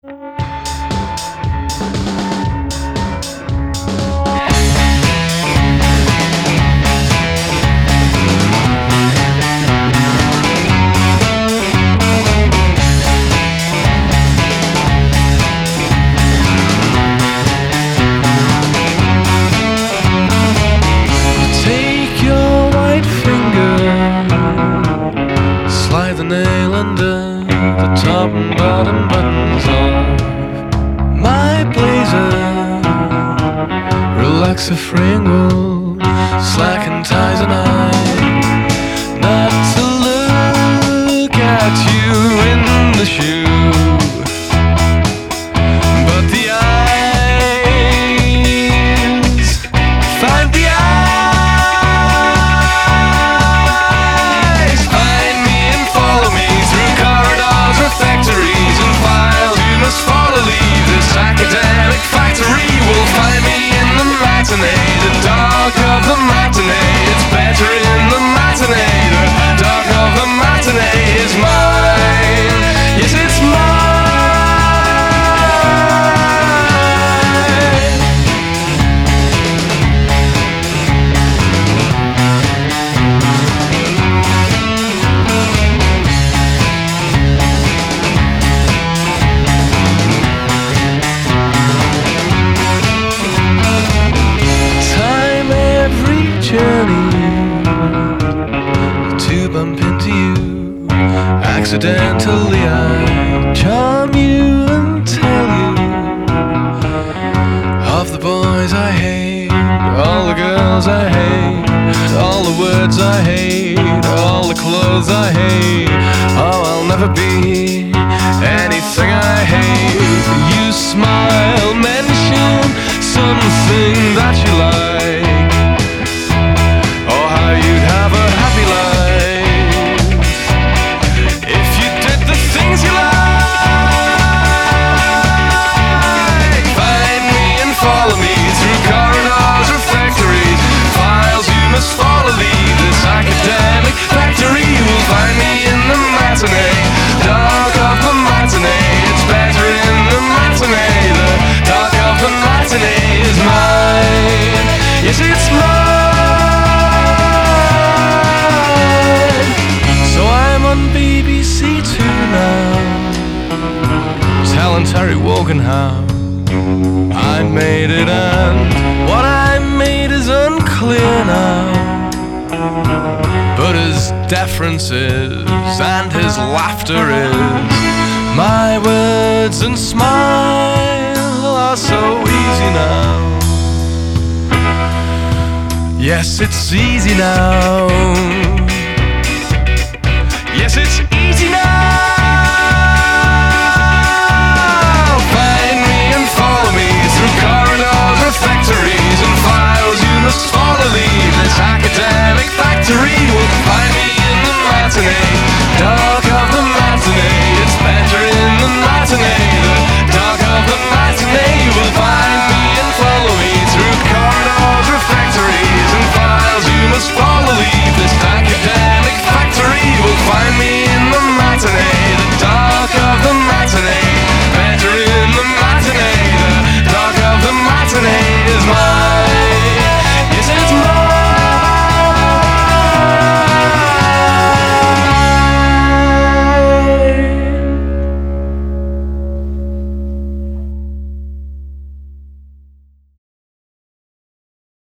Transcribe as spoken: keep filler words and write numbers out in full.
Nail under the top and bottom buttons off my blazer. Relax the frame will slacken ties and I not to look at you in the shoe, but the eyes find the eyes. The dark of the matinee, it's better in the matinee. The dark of the matinee is mine. Yes, it's to bump into you. Accidentally I charm you and tell you of the boys I hate, all the girls I hate, all the words I hate, all the clothes I hate. Oh, I'll never be anything I hate. You smile, mention something that you like. Dark of the matinee, it's better in the matinee. The dark of the matinee is mine. Yes, it's mine. So I'm on B B C Two now, telling Terry Wogan how I made it, and what I made is unclear now. But his deference is, and his laughter is, my words and smile are so easy now. Yes, it's easy now.